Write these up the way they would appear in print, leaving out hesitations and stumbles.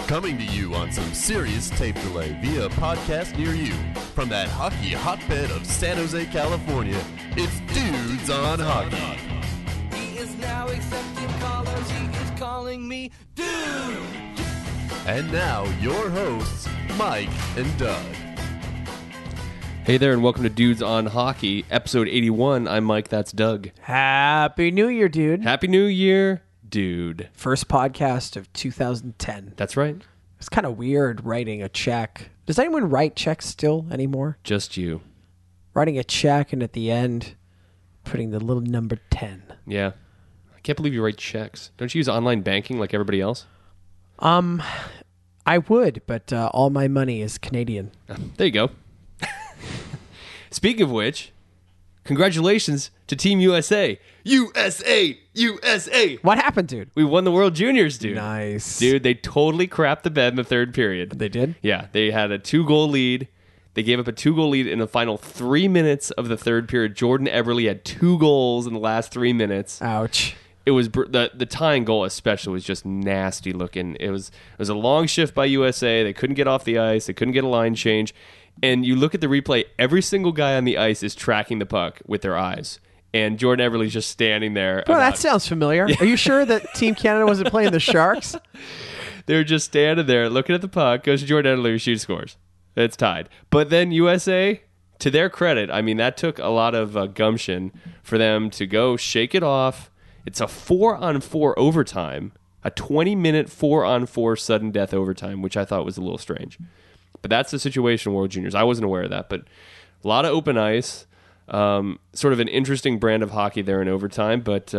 Coming to you on some serious tape delay via a podcast near you. From that hockey hotbed of San Jose, California, it's Dudes on Hockey. He is now accepting callers. He is calling me Dude. And now, your hosts, Mike and Doug. Hey there, and welcome to Dudes on Hockey, episode 81. I'm Mike, that's Doug. Happy New Year, dude. Happy New Year, dude. First podcast of 2010. That's right. It's kind of weird writing a check. Does anyone write checks still anymore? Just you. Writing a check and at the end, putting the little number 10. Yeah. I can't believe you write checks. Don't you use online banking like everybody else? I would, but all my money is Canadian. There you go. Speaking of which, congratulations to Team USA. USA! USA! What happened, dude? We won the World Juniors, dude. Nice. Dude, they totally crapped the bed in the third period. They did? Yeah, they had a 2-goal lead. They gave up a 2-goal lead in the final 3 minutes of the third period. Jordan Eberle had 2 goals in the last 3 minutes. Ouch. It was the tying goal especially was just nasty looking. It was a long shift by USA. They couldn't get off the ice. They couldn't get a line change. And you look at the replay, every single guy on the ice is tracking the puck with their eyes. And Jordan Eberle's just standing there. Well, that sounds familiar. Are you sure that Team Canada wasn't playing the Sharks? They're just standing there looking at the puck. Goes to Jordan Eberle, who shoots, scores. It's tied. But then USA, to their credit, I mean, that took a lot of gumption for them to go shake it off. It's a 4-on-4 overtime, a 20-minute 4-on-4 sudden death overtime, which I thought was a little strange. But that's the situation in World Juniors. I wasn't aware of that, but a lot of open ice, sort of an interesting brand of hockey there in overtime, but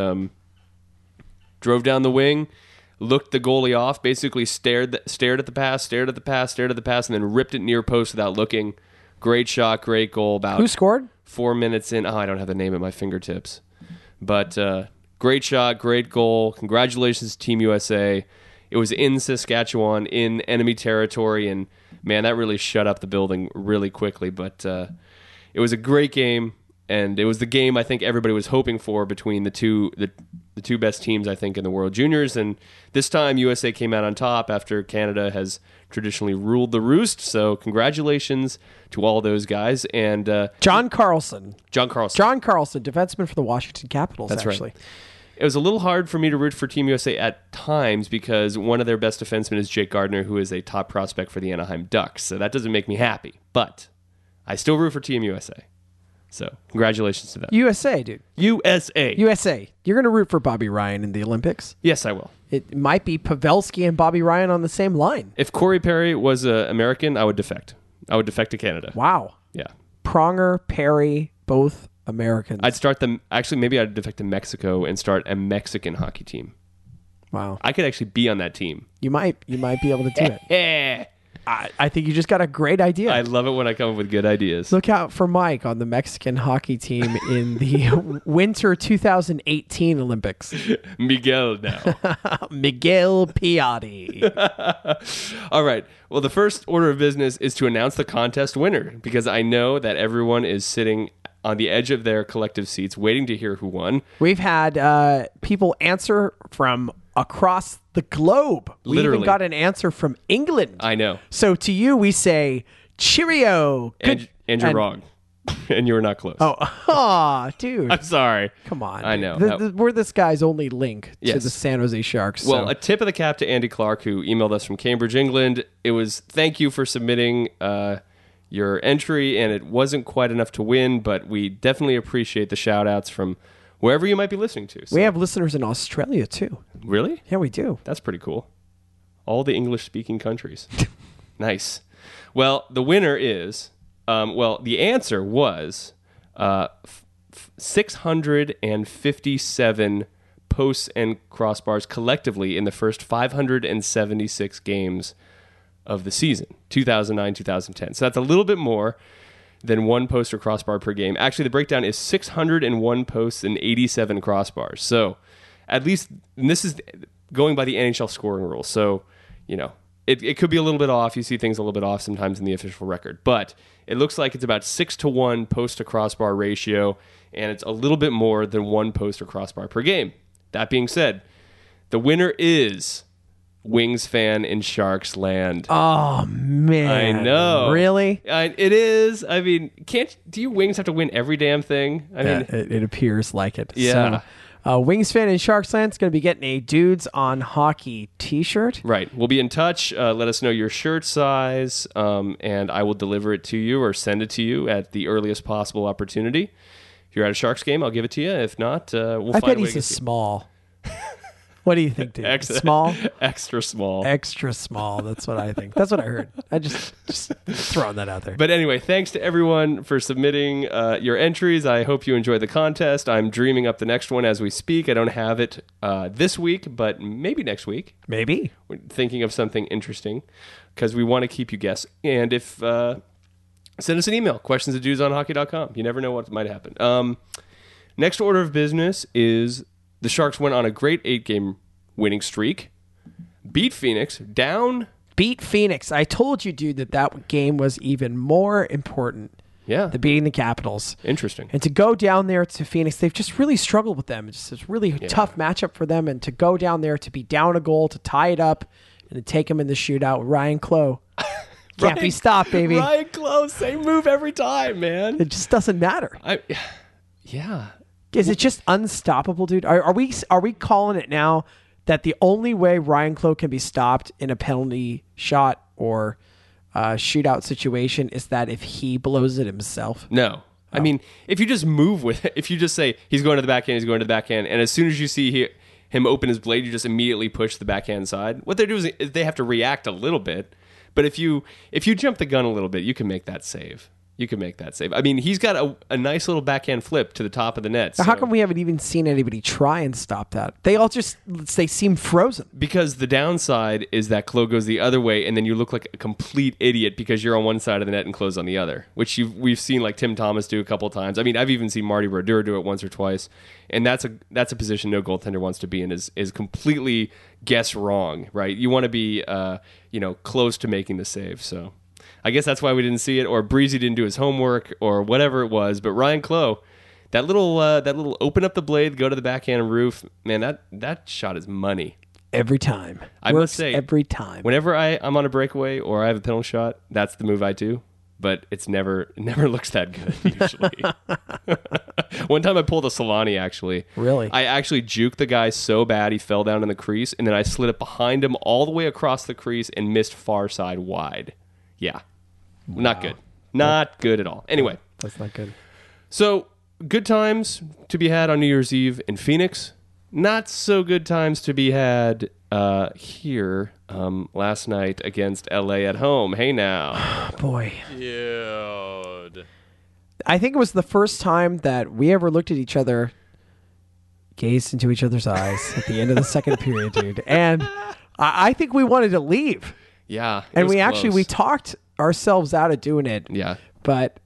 drove down the wing, looked the goalie off, basically stared at the pass, and then ripped it near post without looking. Great shot, great goal. About Who scored? 4 minutes in. Oh, I don't have the name at my fingertips. But great shot, great goal. Congratulations, Team USA. It was in Saskatchewan, in enemy territory, and man, that really shut up the building really quickly. But it was a great game, and it was the game I think everybody was hoping for between the two best teams, I think, in the World Juniors. And this time, USA came out on top after Canada has traditionally ruled the roost. So congratulations to all those guys. And John Carlson. John Carlson, defenseman for the Washington Capitals, That's actually. right. It was a little hard for me to root for Team USA at times because one of their best defensemen is Jake Gardiner, who is a top prospect for the Anaheim Ducks. So that doesn't make me happy. But I still root for Team USA. So congratulations to them. USA, dude. USA. USA. You're going to root for Bobby Ryan in the Olympics? Yes, I will. It might be Pavelski and Bobby Ryan on the same line. If Corey Perry was American, I would defect. I would defect to Canada. Wow. Yeah. Pronger, Perry, both Americans. I'd start them. Actually, maybe I'd defect to Mexico and start a Mexican hockey team. Wow. I could actually be on that team. You might be able to do it. I I think you just got a great idea. love it when I come up with good ideas. Look out for Mike on the Mexican hockey team in the winter 2018 Olympics. Miguel now. Miguel Piatti. All right. Well, the first order of business is to announce the contest winner because I know that everyone is sitting on the edge of their collective seats waiting to hear who won. We've had people answer from across the globe. We Literally. even got an answer from England. I know. So to you, we say, cheerio. And you're wrong. And you were not close. Oh, dude. I'm sorry. Come on. I dude. know. We're this guy's only link to Yes. the San Jose Sharks. Well, so. a tip of the cap to Andy Clark, who emailed us from Cambridge, England. It was thank you for submitting your entry, and it wasn't quite enough to win, but we definitely appreciate the shout-outs from wherever you might be listening to. So. We have listeners in Australia, too. Really? Yeah, we do. That's pretty cool. All the English-speaking countries. Nice. Well, the winner is, the answer was 657 posts and crossbars collectively in the first 576 games of the season, 2009-2010. So that's a little bit more than one post or crossbar per game. Actually, the breakdown is 601 posts and 87 crossbars. So at least, and this is going by the NHL scoring rules. So, you know, it could be a little bit off. You see things a little bit off sometimes in the official record. But it looks like it's about 6-to-1 post to crossbar ratio, and it's a little bit more than one post or crossbar per game. That being said, the winner is Wings fan in Sharks land. Oh man, I know. Really? It is. I mean, do you Wings have to win every damn thing? I mean, it appears like it. Yeah. So, Wings fan in Sharksland is going to be getting a Dudes on Hockey T-shirt. Right. We'll be in touch. Let us know your shirt size, and I will deliver it to you or send it to you at the earliest possible opportunity. If you're at a Sharks game, I'll give it to you. If not, we'll I find bet a way he's to a get you. small. What do you think, dude? Small? Extra small. Extra small. That's what I think. That's what I heard. I just throwing that out there. But anyway, thanks to everyone for submitting your entries. I hope you enjoyed the contest. I'm dreaming up the next one as we speak. I don't have it this week, but maybe next week. Maybe. We're thinking of something interesting because we want to keep you guessing. And if send us an email, questions@dudesonhockey.com. You never know what might happen. Next order of business is the Sharks went on a great 8-game winning streak, beat Phoenix, down. Beat Phoenix. I told you, dude, that game was even more important Yeah. than beating the Capitals. Interesting. And to go down there to Phoenix, they've just really struggled with them. It's just a really tough matchup for them. And to go down there to be down a goal, to tie it up, and to take them in the shootout with Ryan Clough. Can't be stopped, baby. Ryan Clough, same move every time, man. It just doesn't matter. Yeah. Is it just unstoppable, dude? Are we calling it now that the only way Ryan Clough can be stopped in a penalty shot or shootout situation is that if he blows it himself? No. I mean, if you just move with it, if you just say he's going to the backhand, he's going to the backhand, and as soon as you see him open his blade, you just immediately push the backhand side. What they do is they have to react a little bit, but if you jump the gun a little bit, you can make that save. I mean, he's got a nice little backhand flip to the top of the net. How come we haven't even seen anybody try and stop that? They seem frozen. Because the downside is that Clough goes the other way, and then you look like a complete idiot because you're on one side of the net and Clough's on the other, which we've seen like Tim Thomas do a couple of times. I mean, I've even seen Marty Brodeur do it once or twice, and that's a position no goaltender wants to be in. Is completely guess wrong, right? You want to be close to making the save. So I guess that's why we didn't see it, or Breezy didn't do his homework, or whatever it was. But Ryan Clough, that little open up the blade, go to the backhand roof, man, that shot is money. Every time. I must say, every time. Whenever I'm on a breakaway or I have a penalty shot, that's the move I do. But it never looks that good usually. One time I pulled a Solani, actually. Really? I actually juked the guy so bad he fell down in the crease, and then I slid it behind him all the way across the crease and missed far side wide. Yeah. Wow. Not good. Not good at all. Anyway. That's not good. So, good times to be had on New Year's Eve in Phoenix. Not so good times to be had here last night against LA at home. Hey now. Boy. Dude. I think it was the first time that we ever looked at each other, gazed into each other's eyes at the end of the second period, dude. And I think we wanted to leave. Yeah. And we talked ourselves out of doing it. Yeah. But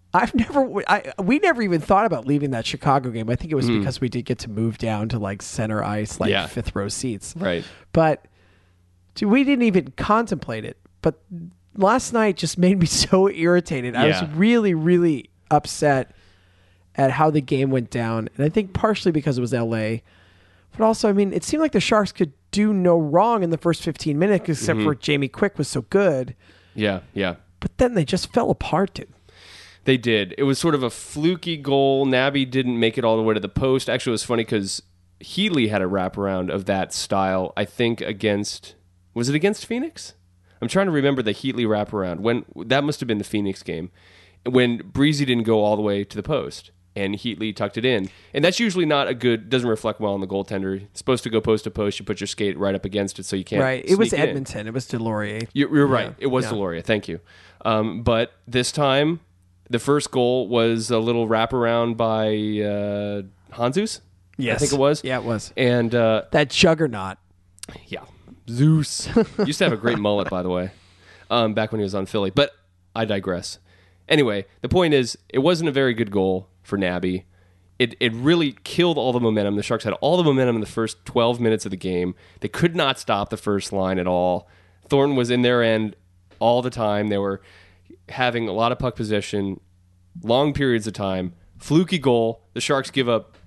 we never even thought about leaving that Chicago game. I think it was because we did get to move down to like center ice, like fifth row seats. Right. But dude, we didn't even contemplate it. But last night just made me so irritated. I was really, really upset at how the game went down. And I think partially because it was LA. But also, I mean, it seemed like the Sharks could do no wrong in the first 15 minutes except for Jamie Quick was so good. Yeah, yeah. But then they just fell apart, dude. They did. It was sort of a fluky goal. Nabby didn't make it all the way to the post. Actually, it was funny because Heatley had a wraparound of that style, I think, was it against Phoenix? I'm trying to remember the Heatley wraparound. That must have been the Phoenix game, when Breezy didn't go all the way to the post, and Heatley tucked it in. And that's usually doesn't reflect well on the goaltender. It's supposed to go post to post. You put your skate right up against it so you can't Right. It was sneak in. Edmonton. It was Delorier. You're right. It was Delorier. Thank you. But this time, the first goal was a little wraparound by Hanzus. Yes. I think it was. Yeah, it was. And that juggernaut. yeah, Zeus used to have a great mullet, by the way, back when he was on Philly. But I digress. Anyway, the point is, it wasn't a very good goal for Nabby. It really killed all the momentum. The Sharks had all the momentum in the first 12 minutes of the game. They could not stop the first line at all. Thornton was in their end all the time. They were having a lot of puck possession, long periods of time. Fluky goal. The Sharks give up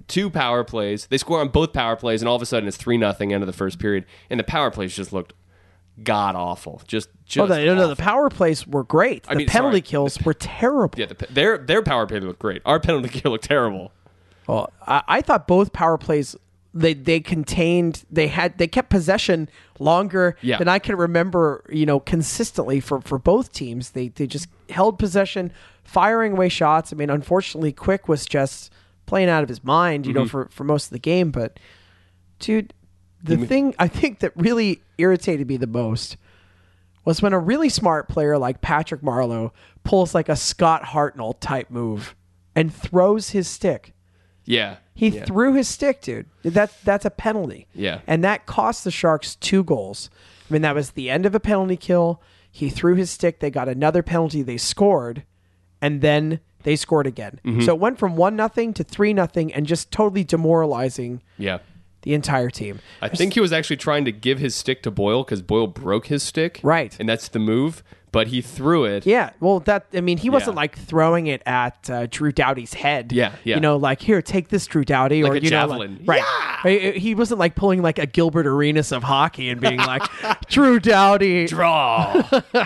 2 power plays. They score on both power plays, and all of a sudden it's 3-0 end of the first period. And the power plays just looked god awful. Just no, awful. the power plays were great. The penalty kills were terrible. Yeah, their power play looked great. Our penalty kill looked terrible. Well, I thought both power plays they kept possession longer than I can remember, consistently for both teams. They just held possession, firing away shots. I mean, unfortunately, Quick was just playing out of his mind, for most of the game. But, dude, the thing I think that really irritated me the most was when a really smart player like Patrick Marleau pulls like a Scott Hartnell type move and throws his stick. Yeah. He threw his stick, dude. That's a penalty. Yeah. And that cost the Sharks 2 goals. I mean, that was the end of a penalty kill. He threw his stick. They got another penalty. They scored. And then they scored again. Mm-hmm. So it went from 1-0 to 3-0 and just totally demoralizing the entire team. I think he was actually trying to give his stick to Boyle because Boyle broke his stick. Right. And that's the move. But he threw it. Yeah. Well, he wasn't like throwing it at Drew Doughty's head. Yeah. Like, here, take this, Drew Doughty. Like a javelin. Right. Yeah! He wasn't like pulling like a Gilbert Arenas of hockey and being like, Drew Doughty. Draw.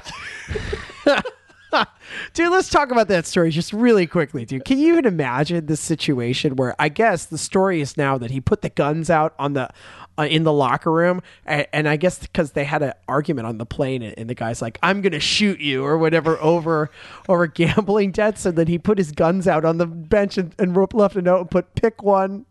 Dude, let's talk about that story just really quickly, dude. Can you even imagine the situation where I guess the story is now that he put the guns out on the in the locker room, and I guess because they had an argument on the plane, and the guy's like, "I'm gonna shoot you" or whatever over gambling debts, so then he put his guns out on the bench and left a note and put "pick one."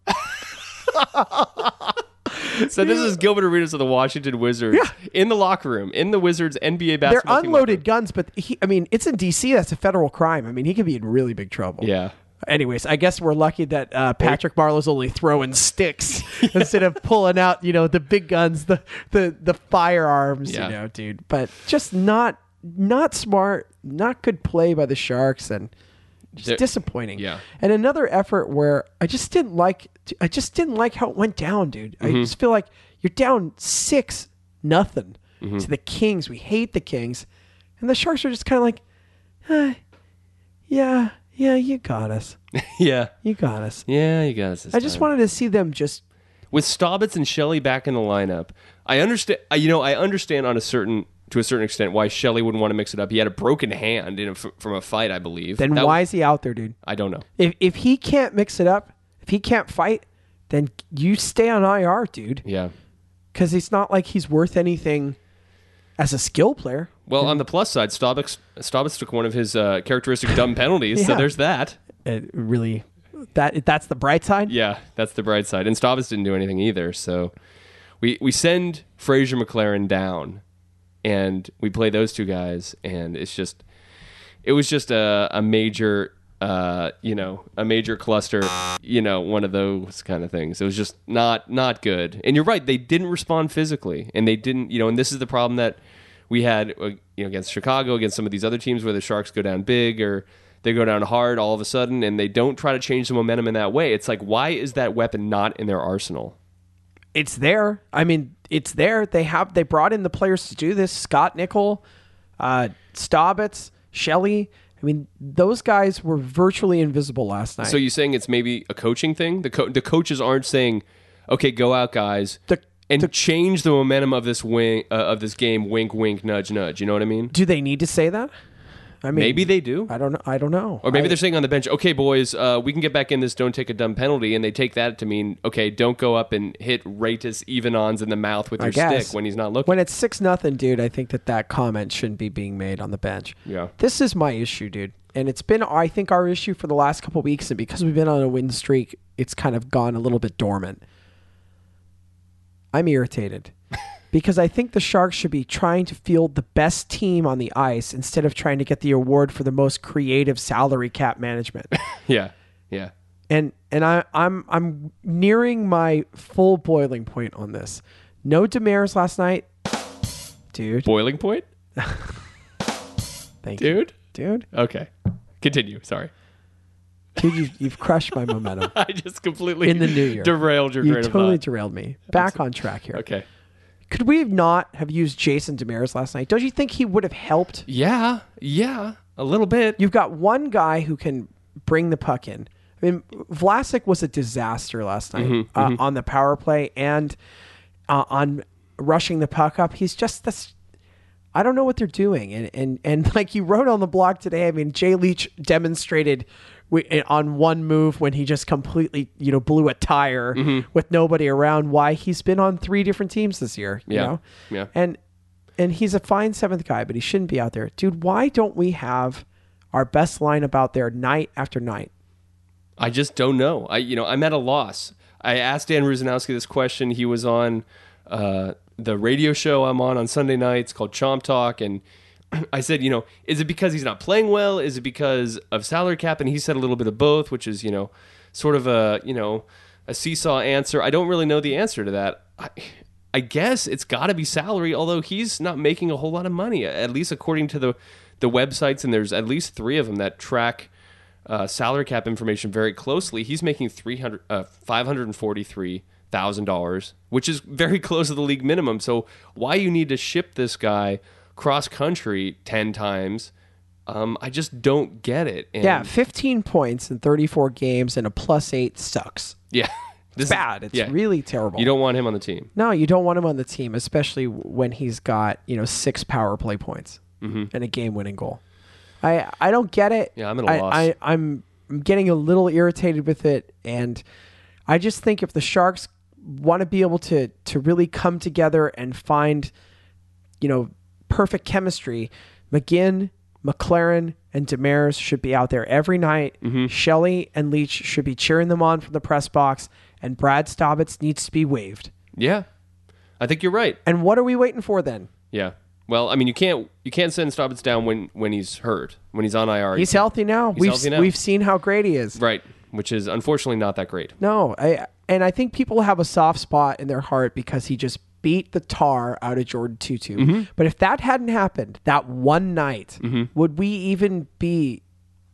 So this is Gilbert Arenas of the Washington Wizards in the locker room, in the Wizards NBA basketball team. They're unloaded guns, but it's in DC. That's a federal crime. I mean, he could be in really big trouble. Yeah. Anyways, I guess we're lucky that Patrick Marleau's only throwing sticks instead of pulling out, the big guns, the firearms, dude. But just not smart, not good play by the Sharks, and just disappointing. Yeah. And another effort where I just didn't like how it went down, dude. I just feel like you're down 6-0 to the Kings. We hate the Kings, and the Sharks are just kind of like, yeah, you got us. Yeah. You got us. Yeah, you got us. I just wanted to see them just with Staubitz and Shelley back in the lineup. I understand. I understand to a certain extent why Shelley wouldn't want to mix it up. He had a broken hand from a fight, I believe. Then why is he out there, dude? I don't know. If he can't mix it up, if he can't fight, then you stay on IR, dude. Yeah. Because it's not like he's worth anything as a skill player. Well, on the plus side, Staubitz took one of his characteristic dumb penalties, so there's that. That's the bright side? Yeah, that's the bright side. And Staubitz didn't do anything either, so we send Fraser McLaren down, and we play those 2 guys, and it was just a major, a major cluster, one of those kind of things. It was just not good. And you're right, they didn't respond physically, and they didn't, and this is the problem that we had, against Chicago, against some of these other teams where the Sharks go down big or they go down hard all of a sudden, and they don't try to change the momentum in that way. It's like, why is that weapon not in their arsenal? It's there. I mean, it's there. They brought in the players to do this. Scott Nickel, Staubitz, Shelley. I mean, those guys were virtually invisible last night. So you're saying it's maybe a coaching thing? The coaches aren't saying, "Okay, go out, guys." Change the momentum of this game. Wink, wink, nudge, nudge. You know what I mean? Do they need to say that? I mean, maybe they do. I don't know. Or maybe they're saying on the bench, "Okay, boys, we can get back in this. Don't take a dumb penalty." And they take that to mean, "Okay, don't go up and hit Ratus Evenons in the mouth with your stick when he's not looking." When it's 6-0, dude, I think that comment shouldn't be being made on the bench. Yeah, this is my issue, dude, and it's been, I think, our issue for the last couple of weeks, and because we've been on a win streak, it's kind of gone a little bit dormant. I'm irritated because I think the Sharks should be trying to field the best team on the ice instead of trying to get the award for the most creative salary cap management. Yeah. And I'm nearing my full boiling point on this. No Demers last night, dude. Boiling point? Thank you, dude. Okay, continue. Sorry. Dude, you've crushed my momentum. I just completely in the new year derailed your train of thought. You totally derailed me. Back on track here. Okay. Could we not have used Jason Demers last night? Don't you think he would have helped? Yeah, a little bit. You've got one guy who can bring the puck in, I mean, Vlasic was a disaster last night on the power play and on rushing the puck up. He's just this. I don't know what they're doing. And like you wrote on the blog today, I mean, Jay Leach demonstrated on one move when he just completely, blew a tire with nobody around, why he's been on 3 different teams this year, you know? Yeah. And he's a fine 7th guy, but he shouldn't be out there. Dude, why don't we have our best lineup out there night after night? I just don't know. I'm at a loss. I asked Dan Ruzanowski this question. He was on the radio show I'm on Sunday nights called Chomp Talk, and I said, is it because he's not playing well? Is it because of salary cap? And he said a little bit of both, which is, sort of a seesaw answer. I don't really know the answer to that. I guess it's got to be salary, although he's not making a whole lot of money, at least according to the websites, and there's at least 3 of them that track salary cap information very closely. He's making $543,000, which is very close to the league minimum. So why you need to ship this guy cross country 10 times, I just don't get it. And 15 points in 34 games and a +8 sucks. Yeah. It's bad. It's really terrible. You don't want him on the team. No, you don't want him on the team, especially when he's got, 6 power play points and a game-winning goal. I don't get it. Yeah, I'm at a loss. I'm getting a little irritated with it, and I just think if the Sharks want to be able to really come together and find, perfect chemistry, McGinn, McLaren, and Demers should be out there every night. Shelley and Leach should be cheering them on from the press box, and Brad Staubitz needs to be waived. Yeah, I think you're right. And what are we waiting for then? Yeah. Well, I mean, you can't send Staubitz down when he's hurt, when he's on IR. He's healthy now. We've seen how great he is. Right, which is unfortunately not that great. No, I think people have a soft spot in their heart because he just beat the tar out of Jordan Tutu. But if that hadn't happened that one night, would we even be,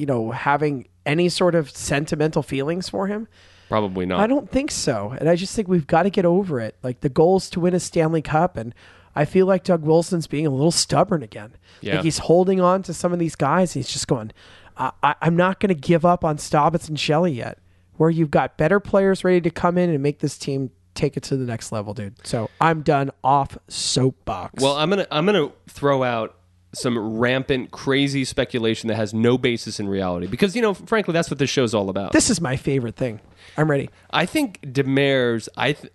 having any sort of sentimental feelings for him? Probably not. I don't think so. And I just think we've got to get over it. Like, the goal is to win a Stanley Cup, and I feel like Doug Wilson's being a little stubborn again. Yeah. Like, he's holding on to some of these guys. He's just going, I'm not going to give up on Staubitz and Shelley yet, where you've got better players ready to come in and make this team take it to the next level, dude. So I'm done off soapbox. Well, I'm gonna throw out some rampant, crazy speculation that has no basis in reality, because frankly, that's what this show's all about. This is my favorite thing. I'm ready. I think Demers.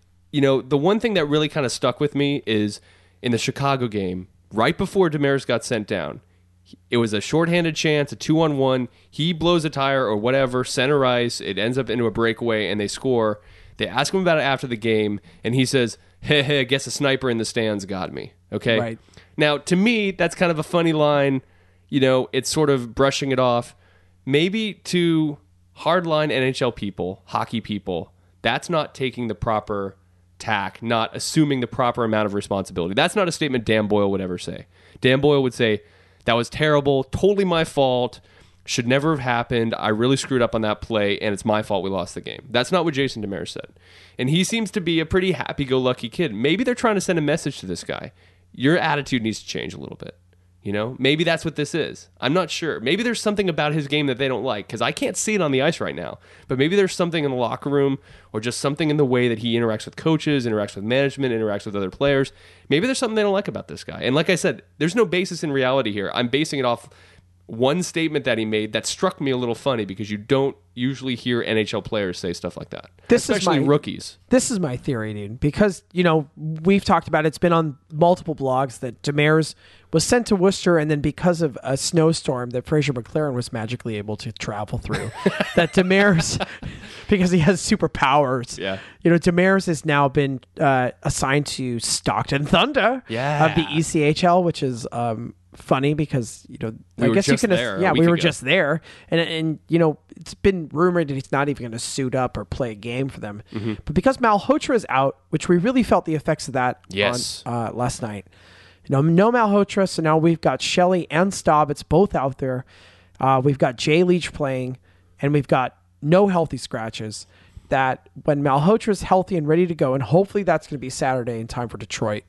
The one thing that really kind of stuck with me is in the Chicago game, right before Demers got sent down. It was a shorthanded chance, a 2-on-1. He blows a tire or whatever, center ice. It ends up into a breakaway, and they score. They ask him about it after the game, and he says, hey, I guess a sniper in the stands got me. Okay? Right. Now, to me, that's kind of a funny line. It's sort of brushing it off. Maybe to hardline NHL people, hockey people, that's not taking the proper tack, not assuming the proper amount of responsibility. That's not a statement Dan Boyle would ever say. Dan Boyle would say, that was terrible, totally my fault, should never have happened, I really screwed up on that play, and it's my fault we lost the game. That's not what Jason Demers said. And he seems to be a pretty happy-go-lucky kid. Maybe they're trying to send a message to this guy. Your attitude needs to change a little bit. Maybe that's what this is. I'm not sure. Maybe there's something about his game that they don't like, because I can't see it on the ice right now. But maybe there's something in the locker room, or just something in the way that he interacts with coaches, interacts with management, interacts with other players. Maybe there's something they don't like about this guy. And like I said, there's no basis in reality here. I'm basing it off one statement that he made that struck me a little funny, because you don't usually hear NHL players say stuff like that, especially rookies. This is my theory, dude, because, we've talked about it. It's been on multiple blogs that Demers was sent to Worcester, and then because of a snowstorm that Fraser McLaren was magically able to travel through, that Demers, because he has superpowers, Demers has now been assigned to Stockton Thunder of the ECHL, which is funny because I guess you can we were just there, and it's been rumored that he's not even going to suit up or play a game for them, but because Malhotra is out, which we really felt the effects of that on last night. No Malhotra, so now we've got Shelley and Staubitz both out there. We've got Jay Leach playing, and we've got no healthy scratches. That when Malhotra's healthy and ready to go, and hopefully that's going to be Saturday in time for Detroit,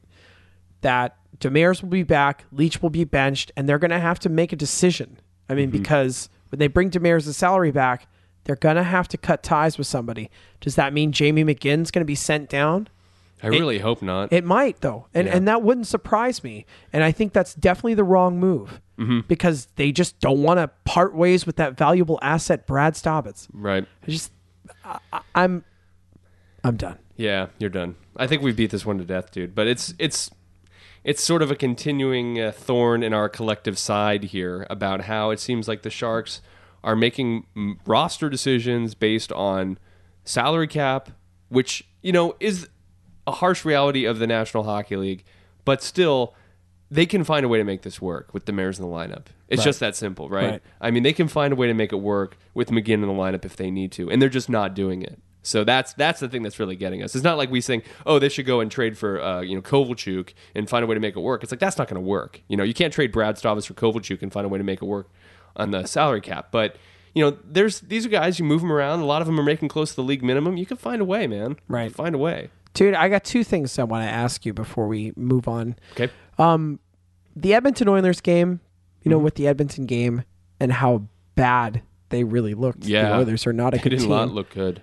that Demers will be back, Leach will be benched, and they're going to have to make a decision. I mean, because when they bring Demers' salary back, they're going to have to cut ties with somebody. Does that mean Jamie McGinn's going to be sent down? I really hope not. It might, though. And that wouldn't surprise me. And I think that's definitely the wrong move because they just don't want to part ways with that valuable asset, Brad Staubitz. Right. I'm done. Yeah, you're done. I think we beat this one to death, dude. But it's sort of a continuing thorn in our collective side here about how it seems like the Sharks are making roster decisions based on salary cap, which, is a harsh reality of the National Hockey League, but still, they can find a way to make this work with the Mares in the lineup. It's just that simple, right? I mean, they can find a way to make it work with McGinn in the lineup if they need to, and they're just not doing it. So that's the thing that's really getting us. It's not like we saying, oh, they should go and trade for Kovalchuk and find a way to make it work. It's like, that's not going to work. You can't trade Brad Staubitz for Kovalchuk and find a way to make it work on the salary cap. But these are guys, you move them around. A lot of them are making close to the league minimum. You can find a way, man. Right. Find a way. Dude, I got two things I want to ask you before we move on. Okay. The Edmonton Oilers game, with the Edmonton game and how bad they really looked. Yeah. The Oilers are not a good team. They did not look good.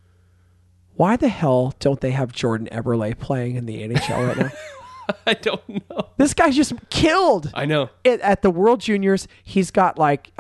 Why the hell don't they have Jordan Eberle playing in the NHL right now? I don't know. This guy just killed. I know. At the World Juniors, he's got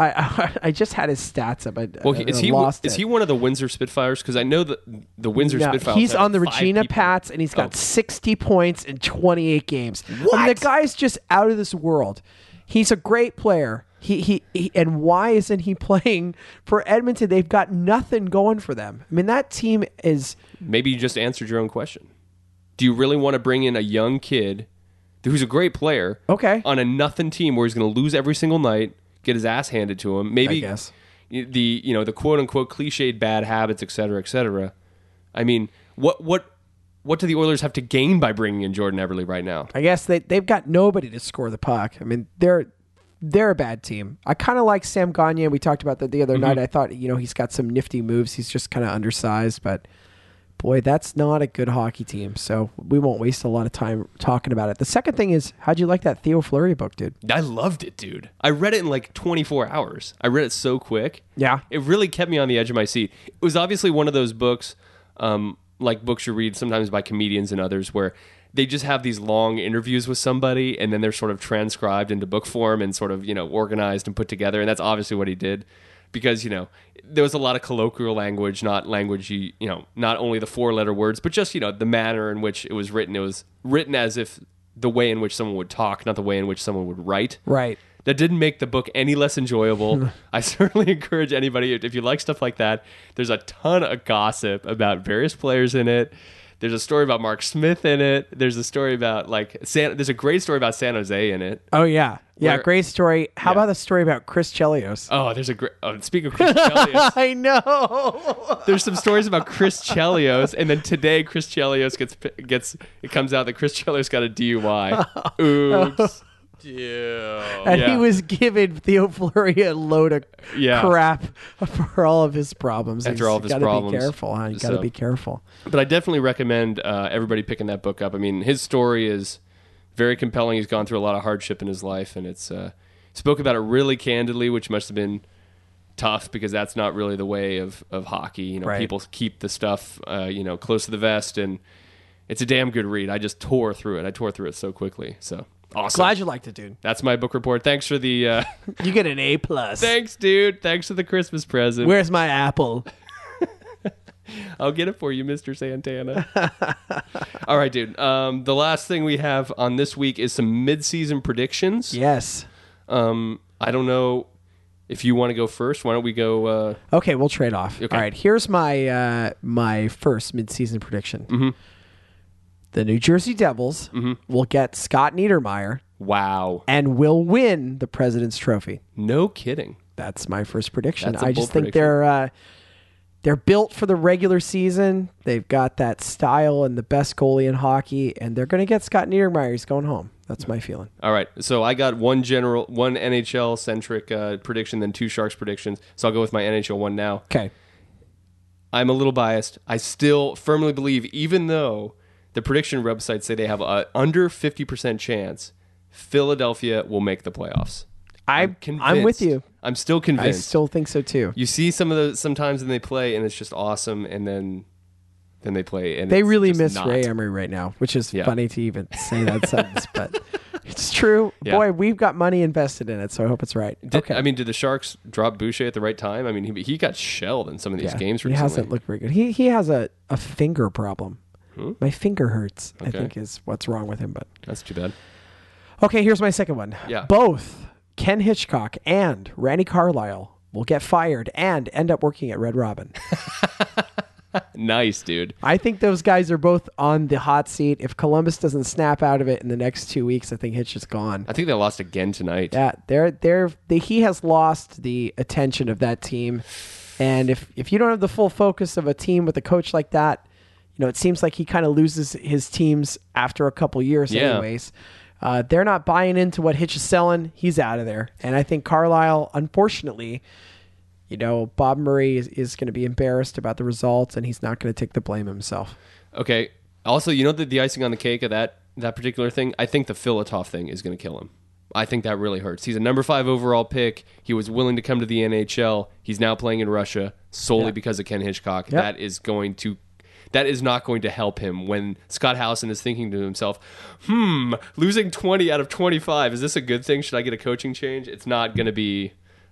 I just had his stats up. Is he one of the Windsor Spitfires? Because I know that the Windsor Spitfires. He's on the Regina Pats, and he's got 60 points in 28 games. What? I mean, the guy's just out of this world. He's a great player. He and why isn't he playing for Edmonton? They've got nothing going for them. I mean, that team is. Maybe you just answered your own question. Do you really want to bring in a young kid who's a great player on a nothing team where he's going to lose every single night, get his ass handed to him? Maybe I guess. the quote unquote cliched bad habits, et cetera, et cetera. I mean, what do the Oilers have to gain by bringing in Jordan Eberle right now? I guess they've got nobody to score the puck. I mean, they're a bad team. I kind of like Sam Gagner. We talked about that the other night. I thought, he's got some nifty moves. He's just kind of undersized, but boy, that's not a good hockey team. So we won't waste a lot of time talking about it. The second thing is, how'd you like that Theo Fleury book, dude? I loved it, dude. I read it in like 24 hours. I read it so quick. Yeah. It really kept me on the edge of my seat. It was obviously one of those books, like books you read sometimes by comedians and others, where they just have these long interviews with somebody and then they're sort of transcribed into book form and sort of, organized and put together. And that's obviously what he did because, there was a lot of colloquial language, not language, not only the 4-letter words, but just, the manner in which it was written. It was written as if the way in which someone would talk, not the way in which someone would write. Right. That didn't make the book any less enjoyable. I certainly encourage anybody, if you like stuff like that, there's a ton of gossip about various players in it. There's a story about Mark Smith in it. There's a story about there's a great story about San Jose in it. Oh yeah, great story. How about the story about Chris Chelios? Oh, there's a great. Oh, speaking of Chris Chelios, I know. There's some stories about Chris Chelios, and then today Chris Chelios gets. It comes out that Chris Chelios got a DUI. Oops. And he was giving Theo Fleury a load of crap for all of his problems. After all of his problems. Be careful, huh? You got to be careful. But I definitely recommend everybody picking that book up. I mean, his story is very compelling. He's gone through a lot of hardship in his life, and it's spoke about it really candidly, which must have been tough because that's not really the way of hockey. People keep the stuff close to the vest, and it's a damn good read. I just tore through it. I tore through it so quickly. So. Awesome. Glad you liked it, dude. That's my book report. Thanks for the... You get an A+. Thanks, dude. Thanks for the Christmas present. Where's my apple? I'll get it for you, Mr. Santana. All right, dude. The last thing we have on this week is some mid-season predictions. Yes. I don't know if you want to go first. Why don't we go... Okay, we'll trade off. Okay. All right, here's my my first mid-season prediction. Mm-hmm. The New Jersey Devils will get Scott Niedermayer. Wow. And will win the President's Trophy. No kidding. That's my first prediction. That's a I bold just think prediction. they're built for the regular season. They've got that style and the best goalie in hockey, and they're going to get Scott Niedermayer. He's going home. That's my feeling. All right. So I got one NHL-centric prediction, then 2 Sharks predictions. So I'll go with my NHL one now. Okay. I'm a little biased. I still firmly believe, even though the prediction websites say they have an under 50% chance, Philadelphia will make the playoffs. I'm with you. I'm still I convinced. still think so too. You see some of those sometimes when they play, and it's just awesome, and then they play, and They it's really just miss not. Ray Emery right now, which is Yeah. funny to even say that sentence, but it's true. Yeah. Boy, we've got money invested in it, so I hope it's right. I mean, did the Sharks drop Boucher at the right time? I mean, he got shelled in some of these games he recently. hasn't looked very good. He has a finger problem. My finger hurts, I Okay. think is what's wrong with him. But That's too bad. okay, here's my second one. Yeah. Both Ken Hitchcock and Randy Carlyle will get fired and end up working at Red Robin. Nice, dude. I think those guys are both on the hot seat. If Columbus doesn't snap out of it in the next 2 weeks, I think Hitch is gone. I think they lost again tonight. Yeah, he has lost the attention of that team. And if you don't have the full focus of a team with a coach like that, it seems like he kind of loses his teams after a couple years anyways. They're not buying into what Hitch is selling. He's out of there. And I think Carlisle, unfortunately, Bob Murray is going to be embarrassed about the results, and he's not going to take the blame himself. Okay. Also, the icing on the cake of that particular thing, I think the Filatov thing is going to kill him. I think that really hurts. He's a number 5 overall pick. He was willing to come to the NHL. He's now playing in Russia solely because of Ken Hitchcock. Yep. That is not going to help him when Scott Howson is thinking to himself, losing 20 out of 25, is this a good thing? Should I get a coaching change? It's not going to be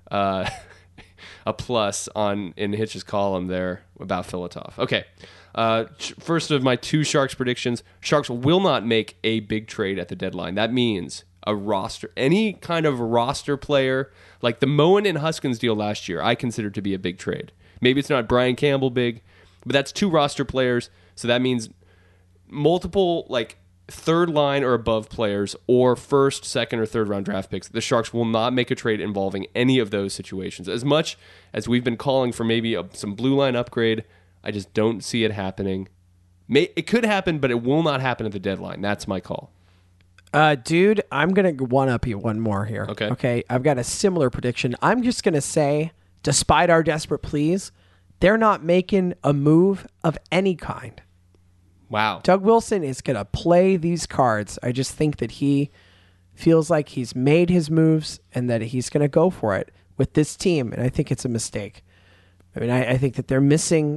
a plus in Hitch's column there about Filatov. Okay. First of my 2 Sharks predictions, Sharks will not make a big trade at the deadline. That means a roster, any kind of roster player, like the Moen and Huskins deal last year, I consider to be a big trade. Maybe it's not Brian Campbell big, but that's 2 roster players, so that means multiple third line or above players or first, second, or third round draft picks. The Sharks will not make a trade involving any of those situations. As much as we've been calling for maybe some blue line upgrade, I just don't see it happening. It could happen, but it will not happen at the deadline. That's my call. Dude, I'm going to one-up you one more here. Okay, I've got a similar prediction. I'm just going to say, despite our desperate pleas, they're not making a move of any kind. Wow. Doug Wilson is going to play these cards. I just think that he feels like he's made his moves and that he's going to go for it with this team, and I think it's a mistake. I mean, I think that they're missing,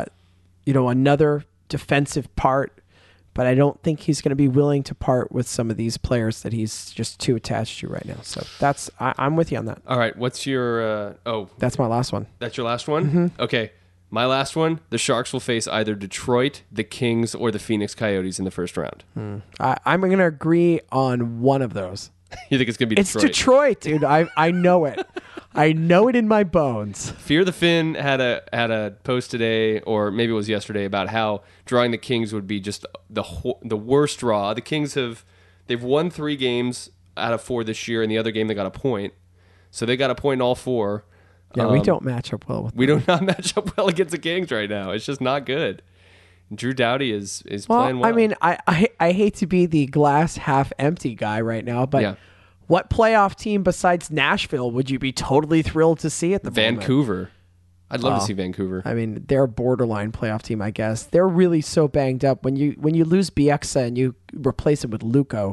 another defensive part, but I don't think he's going to be willing to part with some of these players that he's just too attached to right now. So I'm with you on that. All right. What's your... That's my last one. That's your last one? Okay. My last one, the Sharks will face either Detroit, the Kings, or the Phoenix Coyotes in the first round. I'm going to agree on one of those. You think it's going to be Detroit? It's Detroit, dude. I know it. I know it in my bones. Fear the Fin had a post today, or maybe it was yesterday, about how drawing the Kings would be just the worst draw. The Kings they've won 3 games out of 4 this year, and the other game they got a point. So they got a point in all 4. Yeah, we don't match up well with them. We do not match up well against the Kings right now. It's just not good. Drew Doughty is playing well. I mean, I hate to be the glass half empty guy right now, but what playoff team besides Nashville would you be totally thrilled to see at the moment? Vancouver. I'd love to see Vancouver. I mean, they're a borderline playoff team, I guess. They're really so banged up. When you lose Bieksa and you replace it with Luco,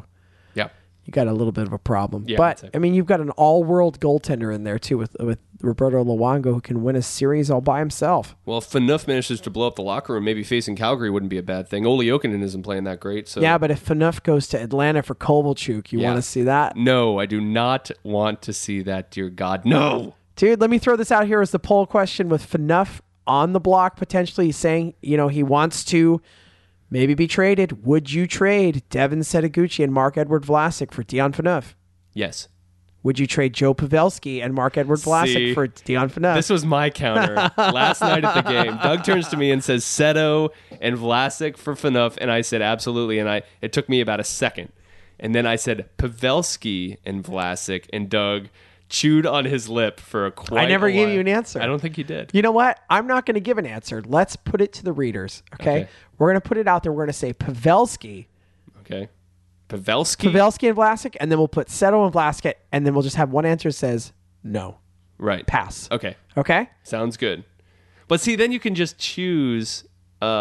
you got a little bit of a problem. Yeah, but, I mean, you've got an all-world goaltender in there, too, with Roberto Luongo, who can win a series all by himself. Well, if Phaneuf manages to blow up the locker room, maybe facing Calgary wouldn't be a bad thing. Ole Jokinen isn't playing that great. So. Yeah, but if Phaneuf goes to Atlanta for Kovalchuk, you want to see that? No, I do not want to see that, dear God. No! Dude, let me throw this out here as the poll question with Phaneuf on the block, potentially saying, he wants to maybe be traded. Would you trade Devin Setoguchi and Marc-Edouard Vlasic for Dion Phaneuf? Yes. Would you trade Joe Pavelski and Marc-Edouard Vlasic for Dion Phaneuf? This was my counter last night at the game. Doug turns to me and says, Seto and Vlasic for Phaneuf, and I said, absolutely, and it took me about a second. And then I said, Pavelski and Vlasic, and Doug chewed on his lip for I never gave you an answer. I don't think he did. You know what? I'm not going to give an answer. Let's put it to the readers, okay? We're going to put it out there. We're going to say Pavelski. Okay. Pavelski and Vlasic, and then we'll put Seto and Vlasic, and then we'll just have one answer that says no. Right. Pass. Okay. Okay? Sounds good. But see, then you can just choose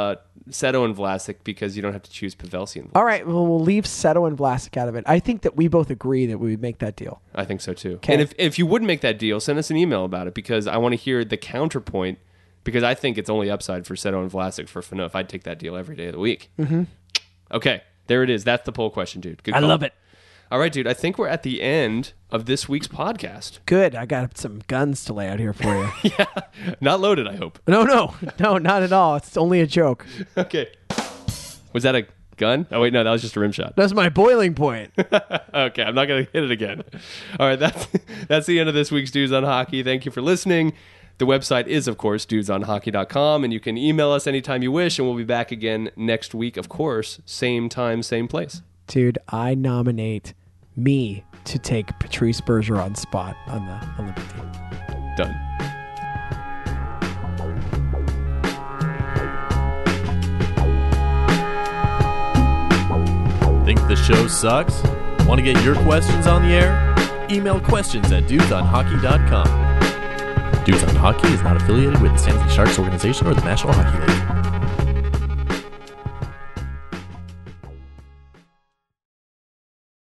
Seto and Vlasic because you don't have to choose Pavelski and Vlasic. All right, well, we'll leave Seto and Vlasic out of it. I think that we both agree that we would make that deal. I think so too. Okay. And if you would make that deal, send us an email about it because I want to hear the counterpoint because I think it's only upside for Seto and Vlasic for Phaneuf. I'd take that deal every day of the week. Mm-hmm. Okay, there it is. That's the poll question, dude. Good call. I love it. All right, dude. I think we're at the end of this week's podcast. Good. I got some guns to lay out here for you. Yeah. Not loaded, I hope. No, not at all. It's only a joke. Okay. Was that a gun? Oh, wait, no. That was just a rim shot. That's my boiling point. Okay, I'm not going to hit it again. All right, that's the end of this week's Dudes on Hockey. Thank you for listening. The website is, of course, dudesonhockey.com, and you can email us anytime you wish, and we'll be back again next week, of course, same time, same place. Dude, I nominate me to take Patrice Bergeron's spot on the Olympic team. Done. Think the show sucks? Want to get your questions on the air? Email questions at dudesonhockey.com. Dudes on Hockey is not affiliated with the San Jose Sharks organization or the National Hockey League.